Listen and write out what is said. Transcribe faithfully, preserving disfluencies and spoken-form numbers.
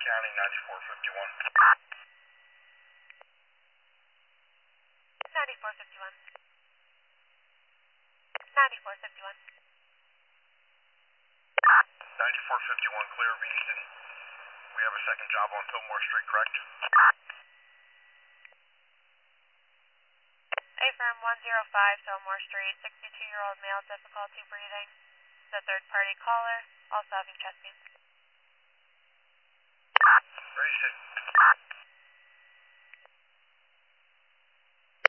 County, ninety-four fifty-one. ninety-four fifty-one. ninety-four fifty-one. ninety-four fifty-one, clear of Easton. We have a second job on Fillmore Street, correct? A-firm one oh five Fillmore Street, sixty-two-year-old male, difficulty breathing. The third-party caller, also having chest pain. Ready, set.